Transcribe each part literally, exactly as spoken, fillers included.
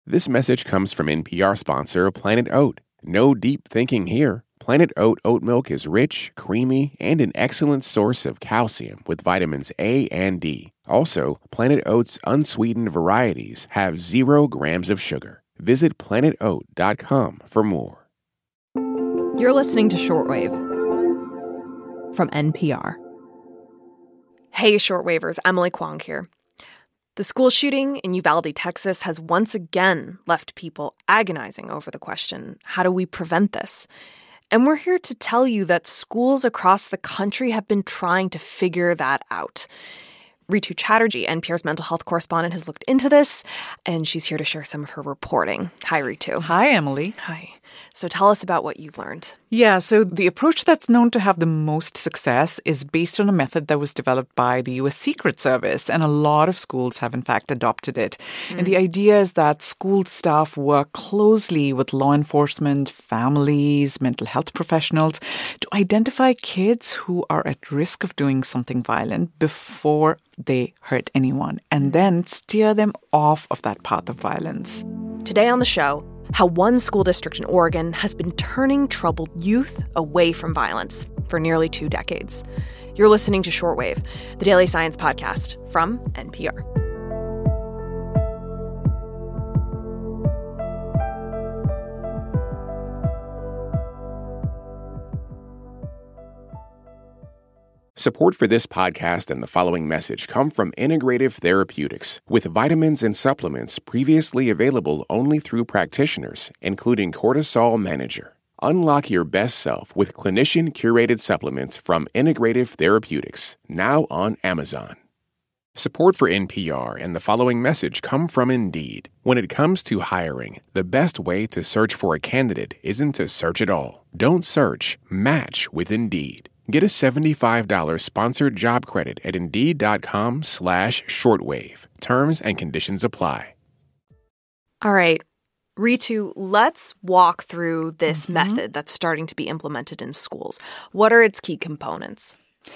This message comes from N P R sponsor Planet Oat. No deep thinking here. Planet Oat oat milk is rich, creamy, and an excellent source of calcium with vitamins A and D. Also, Planet Oat's unsweetened varieties have zero grams of sugar. Visit planet oat dot com for more. You're listening to Shortwave from N P R. Hey, Shortwavers, Emily Kwong here. The school shooting in Uvalde, Texas has once again left people agonizing over the question, how do we prevent this? And we're here to tell you that schools across the country have been trying to figure that out. Ritu Chatterjee, N P R's mental health correspondent, has looked into this, and she's here to share some of her reporting. Hi, Ritu. Hi, Emily. Hi. So tell us about what you've learned. Yeah, so the approach that's known to have the most success is based on a method that was developed by the U S Secret Service, and a lot of schools have in fact adopted it. Mm. And the idea is that school staff work closely with law enforcement, families, mental health professionals to identify kids who are at risk of doing something violent before they hurt anyone, and then steer them off of that path of violence. Today on the show, how one school district in Oregon has been turning troubled youth away from violence for nearly two decades. You're listening to Shortwave, the daily science podcast from N P R. Support for this podcast and the following message come from Integrative Therapeutics, with vitamins and supplements previously available only through practitioners, including Cortisol Manager. Unlock your best self with clinician-curated supplements from Integrative Therapeutics, now on Amazon. Support for N P R and the following message come from Indeed. When it comes to hiring, the best way to search for a candidate isn't to search at all. Don't search, match with Indeed. Get a seventy-five dollars sponsored job credit at Indeed.com slash shortwave. Terms and conditions apply. All right, Ritu, let's walk through this Mm-hmm. method that's starting to be implemented in schools. What are its key components?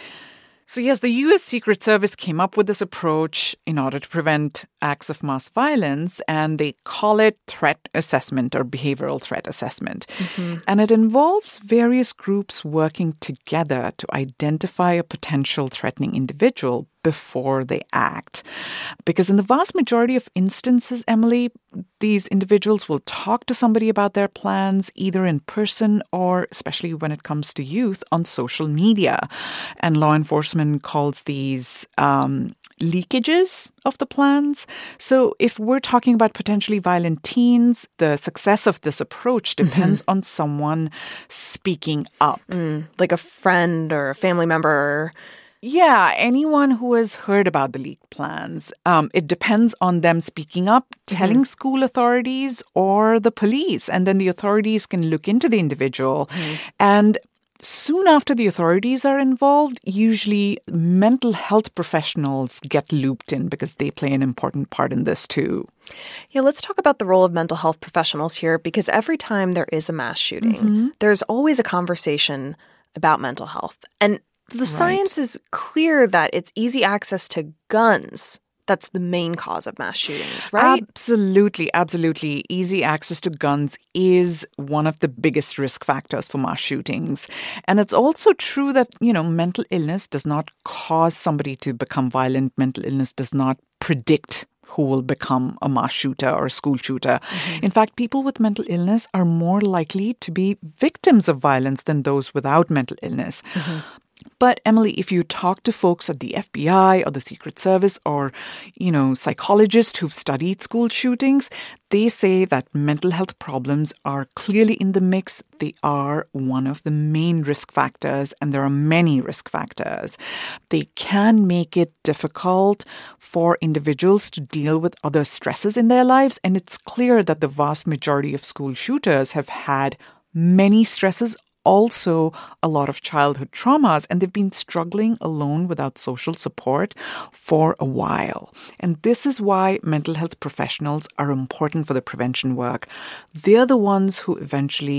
So yes, the U S Secret Service came up with this approach in order to prevent acts of mass violence, and they call it threat assessment or behavioral threat assessment. Mm-hmm. And it involves various groups working together to identify a potential threatening individual before they act. Because in the vast majority of instances, Emily, these individuals will talk to somebody about their plans, either in person or, especially when it comes to youth, on social media. And law enforcement calls these um, leakages of the plans. So if we're talking about potentially violent teens, the success of this approach depends mm-hmm. on someone speaking up. Mm, like a friend or a family member. Yeah, anyone who has heard about the leaked plans. Um, it depends on them speaking up, telling mm-hmm. school authorities or the police. And then the authorities can look into the individual. Mm-hmm. And soon after the authorities are involved, usually mental health professionals get looped in because they play an important part in this too. Yeah, let's talk about the role of mental health professionals here, because every time there is a mass shooting, mm-hmm. there's always a conversation about mental health. And the right. science is clear that it's easy access to guns that's the main cause of mass shootings, right? Absolutely, absolutely. Easy access to guns is one of the biggest risk factors for mass shootings. And it's also true that, you know, mental illness does not cause somebody to become violent. Mental illness does not predict who will become a mass shooter or a school shooter. Mm-hmm. In fact, people with mental illness are more likely to be victims of violence than those without mental illness. Mm-hmm. But Emily, if you talk to folks at the F B I or the Secret Service or, you know, psychologists who've studied school shootings, they say that mental health problems are clearly in the mix. They are one of the main risk factors, and there are many risk factors. They can make it difficult for individuals to deal with other stresses in their lives, and it's clear that the vast majority of school shooters have had many stresses, also a lot of childhood traumas, and they've been struggling alone without social support for a while. And this is why mental health professionals are important for the prevention work. They're the ones who eventually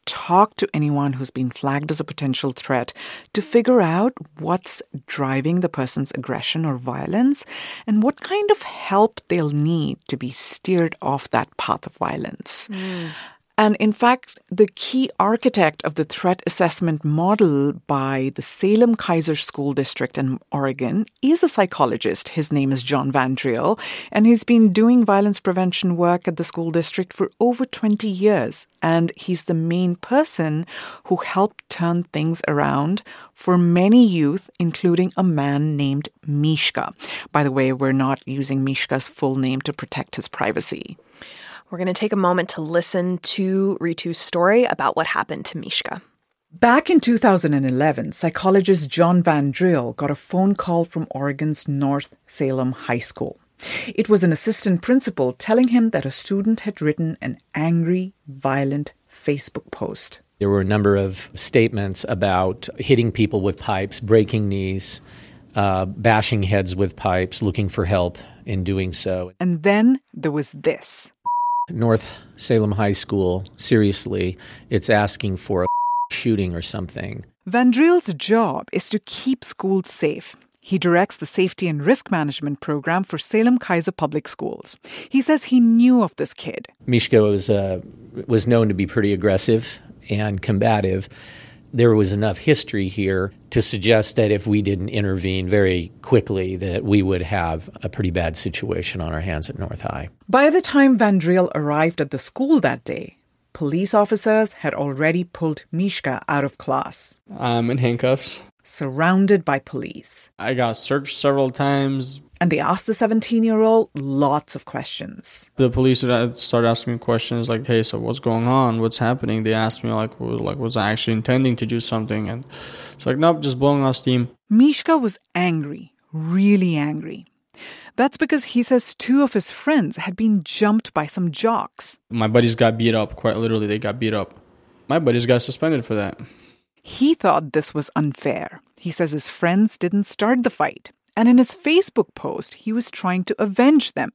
talk to anyone who's been flagged as a potential threat to figure out what's driving the person's aggression or violence and what kind of help they'll need to be steered off that path of violence. Mm. And in fact, the key architect of the threat assessment model by the Salem-Keizer School District in Oregon is a psychologist. His name is John Van Driel, and he's been doing violence prevention work at the school district for over twenty years. And he's the main person who helped turn things around for many youth, including a man named Mishka. By the way, we're not using Mishka's full name to protect his privacy. We're going to take a moment to listen to Ritu's story about what happened to Mishka. Back in two thousand eleven, psychologist John Van Driel got a phone call from Oregon's North Salem High School. It was an assistant principal telling him that a student had written an angry, violent Facebook post. There were a number of statements about hitting people with pipes, breaking knees, uh, bashing heads with pipes, looking for help in doing so. And then there was this. North Salem High School, seriously, it's asking for a shooting or something. Van Driel's job is to keep schools safe. He directs the Safety and Risk Management Program for Salem-Keizer Public Schools. He says he knew of this kid. Mishka was, uh, was known to be pretty aggressive and combative. There was enough history here to suggest that if we didn't intervene very quickly, that we would have a pretty bad situation on our hands at North High. By the time Van Driel arrived at the school that day, police officers had already pulled Mishka out of class. I'm in handcuffs. Surrounded by police. I got searched several times. And they asked the seventeen-year-old lots of questions. The police would start asking me questions like, hey, so what's going on? What's happening? They asked me, like, like was I actually intending to do something? And it's like, nope, just blowing off steam. Mishka was angry, really angry. That's because he says two of his friends had been jumped by some jocks. My buddies got beat up, quite literally, they got beat up. My buddies got suspended for that. He thought this was unfair. He says his friends didn't start the fight. And in his Facebook post, he was trying to avenge them.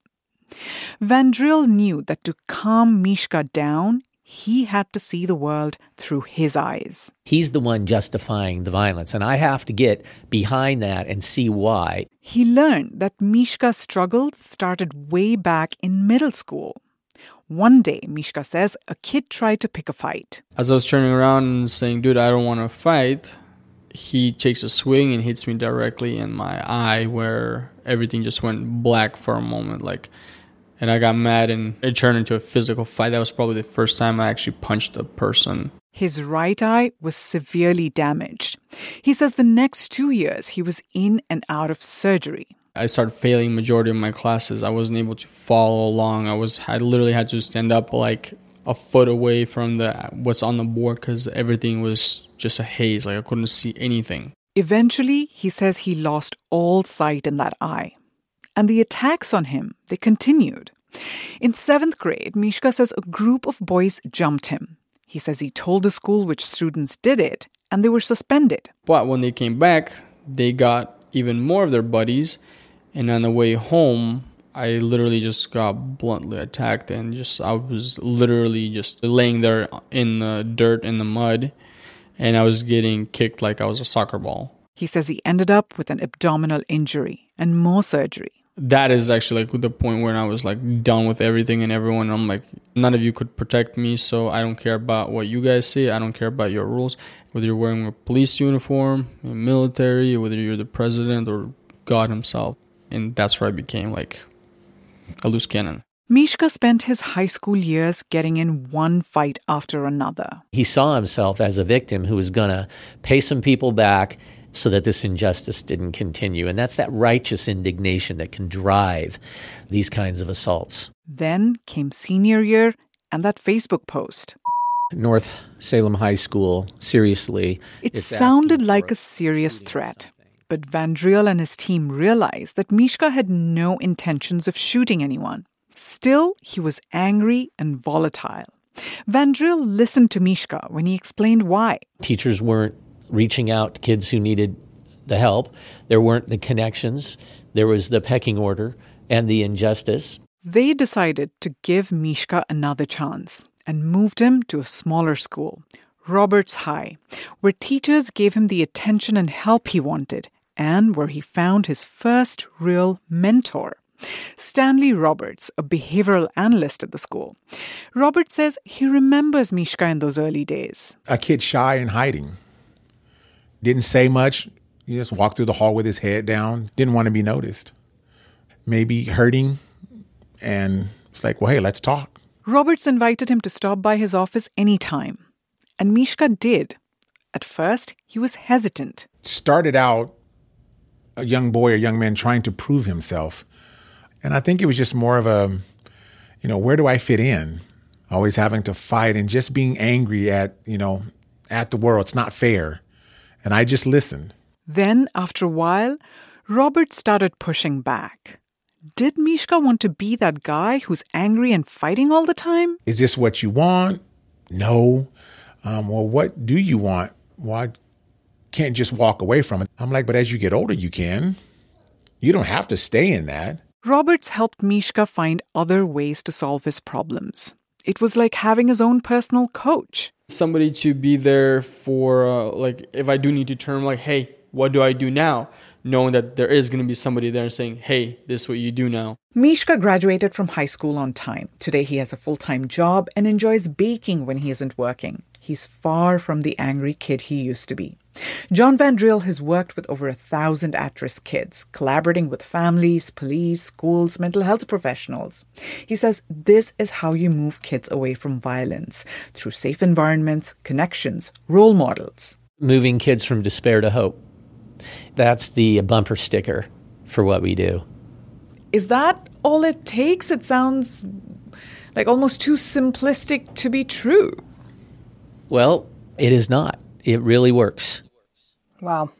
Van Driel knew that to calm Mishka down, he had to see the world through his eyes. He's the one justifying the violence, and I have to get behind that and see why. He learned that Mishka's struggles started way back in middle school. One day, Mishka says, a kid tried to pick a fight. As I was turning around and saying, dude, I don't want to fight, he takes a swing and hits me directly in my eye where everything just went black for a moment. Like, and I got mad and it turned into a physical fight. That was probably the first time I actually punched a person. His right eye was severely damaged. He says the next two years he was in and out of surgery. I started failing majority of my classes. I wasn't able to follow along. I was I literally had to stand up like a foot away from the what's on the board because everything was just a haze. Like I couldn't see anything. Eventually, he says he lost all sight in that eye. And the attacks on him, they continued. In seventh grade, Mishka says a group of boys jumped him. He says he told the school which students did it, and they were suspended. But when they came back, they got even more of their buddies. And on the way home, I literally just got bluntly attacked and just I was literally just laying there in the dirt, in the mud, and I was getting kicked like I was a soccer ball. He says he ended up with an abdominal injury and more surgery. That is actually like the point where I was like done with everything and everyone. I'm like, none of you could protect me, so I don't care about what you guys say. I don't care about your rules. Whether you're wearing a police uniform, military, whether you're the president or God himself. And that's where I became like a loose cannon. Mishka spent his high school years getting in one fight after another. He saw himself as a victim who was going to pay some people back so that this injustice didn't continue. And that's that righteous indignation that can drive these kinds of assaults. Then came senior year and that Facebook post. North Salem High School, seriously. It sounded like a serious threat. But Van Driel and his team realized that Mishka had no intentions of shooting anyone. Still, he was angry and volatile. Van Driel listened to Mishka when he explained why. Teachers weren't reaching out to kids who needed the help. There weren't the connections. There was the pecking order and the injustice. They decided to give Mishka another chance. and moved him to a smaller school, Roberts High, where teachers gave him the attention and help he wanted, and where he found his first real mentor, Stanley Roberts, a behavioral analyst at the school. Roberts says he remembers Mishka in those early days. A kid shy and hiding. Didn't say much. He just walked through the hall with his head down. Didn't want to be noticed. Maybe hurting. And it's like, well, hey, let's talk. Roberts invited him to stop by his office anytime. And Mishka did. At first, he was hesitant. Started out a young boy, a young man trying to prove himself. And I think it was just more of a, you know, where do I fit in? Always having to fight and just being angry at, you know, at the world. It's not fair. And I just listened. Then, after a while, Robert started pushing back. Did Mishka want to be that guy who's angry and fighting all the time? Is this what you want? No. Um, well, what do you want? Well, I can't just walk away from it. I'm like, but as you get older, you can. You don't have to stay in that. Roberts helped Mishka find other ways to solve his problems. It was like having his own personal coach. Somebody to be there for, uh, like, if I do need to turn, like, hey, what do I do now? Knowing that there is going to be somebody there saying, hey, this is what you do now. Mishka graduated from high school on time. Today he has a full-time job and enjoys baking when he isn't working. He's far from the angry kid he used to be. John Van Driel has worked with over a thousand at-risk kids, collaborating with families, police, schools, mental health professionals. He says this is how you move kids away from violence, through safe environments, connections, role models. Moving kids from despair to hope. That's the bumper sticker for what we do. Is that all it takes? It sounds like almost too simplistic to be true. Well, it is not. It really works. Wow.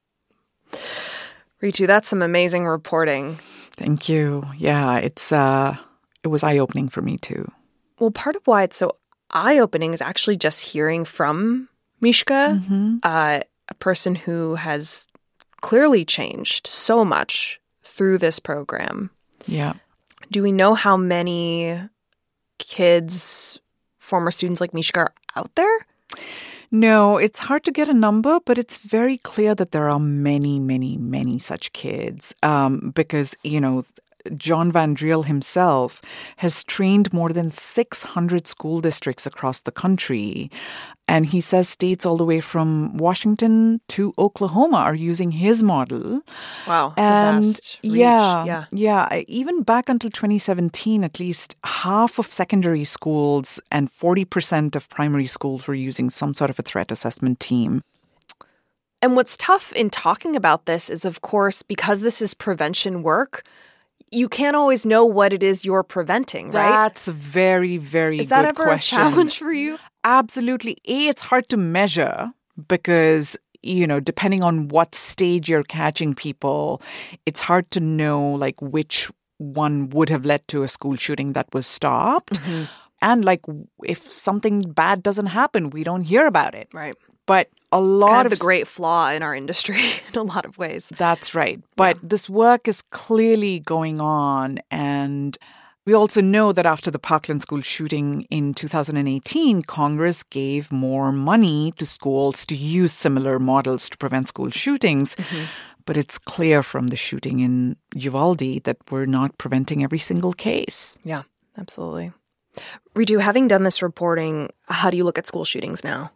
Ritu, that's some amazing reporting. Thank you. Yeah, it's uh, it was eye-opening for me too. Well, part of why it's so eye-opening is actually just hearing from Mishka, mm-hmm. uh, a person who has clearly changed so much through this program. Yeah. Do we know how many kids, former students like Mishka, are out there? No, it's hard to get a number, but it's very clear that there are many, many, many such kids um, because, you know, John Van Driel himself has trained more than six hundred school districts across the country. And he says states all the way from Washington to Oklahoma are using his model. Wow, that's and a vast reach. Yeah, yeah, yeah. Even back until twenty seventeen, at least half of secondary schools and forty percent of primary schools were using some sort of a threat assessment team. And what's tough in talking about this is, of course, because this is prevention work, you can't always know what it is you're preventing, right? That's a very, very is that good ever question. a challenge for you? Absolutely. A, it's hard to measure because, you know, depending on what stage you're catching people, it's hard to know, like, which one would have led to a school shooting that was stopped. Mm-hmm. And, like, if something bad doesn't happen, we don't hear about it. Right. But a lot it's kind of of the great flaw in our industry in a lot of ways. That's right. But yeah. This work is clearly going on. And we also know that after the Parkland school shooting in two thousand eighteen, Congress gave more money to schools to use similar models to prevent school shootings. Mm-hmm. But it's clear from the shooting in Uvalde that we're not preventing every single case. Yeah, absolutely. Ritu, having done this reporting, how do you look at school shootings now?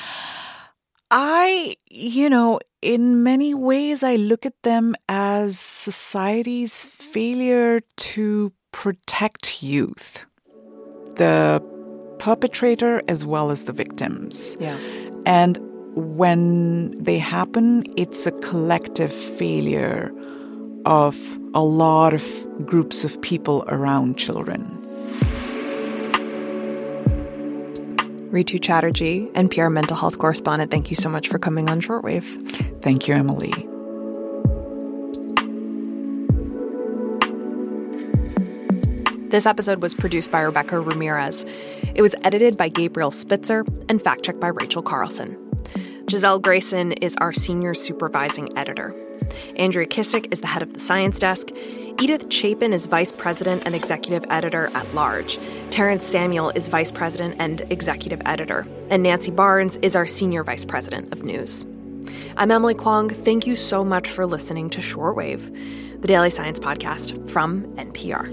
I, you know, in many ways, I look at them as society's failure to protect youth, the perpetrator as well as the victims. Yeah. And when they happen, it's a collective failure of a lot of groups of people around children. Ritu Chatterjee, N P R mental health correspondent, thank you so much for coming on Shortwave. Thank you, Emily. This episode was produced by Rebecca Ramirez. It was edited by Gabriel Spitzer and fact-checked by Rachel Carlson. Giselle Grayson is our senior supervising editor. Andrea Kissick is the head of the science desk. Edith Chapin is vice president and executive editor at large. Terrence Samuel is vice president and executive editor. And Nancy Barnes is our senior vice president of news. I'm Emily Kwong. Thank you so much for listening to Shortwave, the Daily Science podcast from N P R.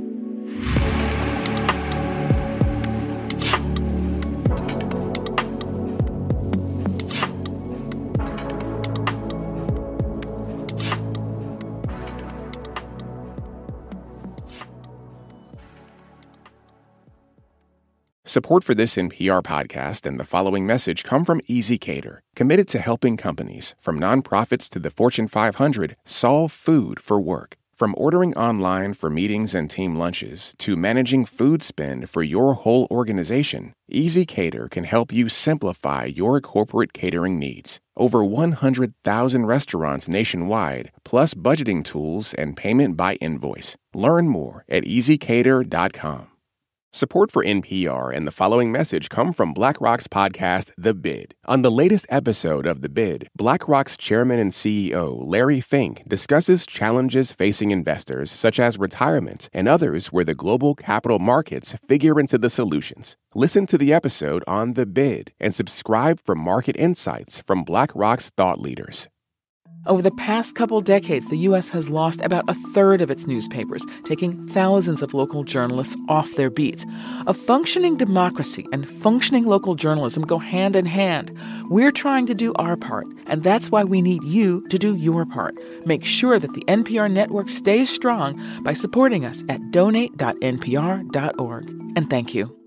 Support for this N P R podcast and the following message come from ezCater, committed to helping companies, from nonprofits to the Fortune five hundred, solve food for work. From ordering online for meetings and team lunches to managing food spend for your whole organization, ezCater can help you simplify your corporate catering needs. Over one hundred thousand restaurants nationwide, plus budgeting tools and payment by invoice. Learn more at easy cater dot com. Support for N P R and the following message come from BlackRock's podcast, The Bid. On the latest episode of The Bid, BlackRock's chairman and C E O, Larry Fink, discusses challenges facing investors such as retirement and others where the global capital markets figure into the solutions. Listen to the episode on The Bid and subscribe for market insights from BlackRock's thought leaders. Over the past couple decades, the U S has lost about a third of its newspapers, taking thousands of local journalists off their beats. A functioning democracy and functioning local journalism go hand in hand. We're trying to do our part, and that's why we need you to do your part. Make sure that the N P R network stays strong by supporting us at donate dot n p r dot org. And thank you.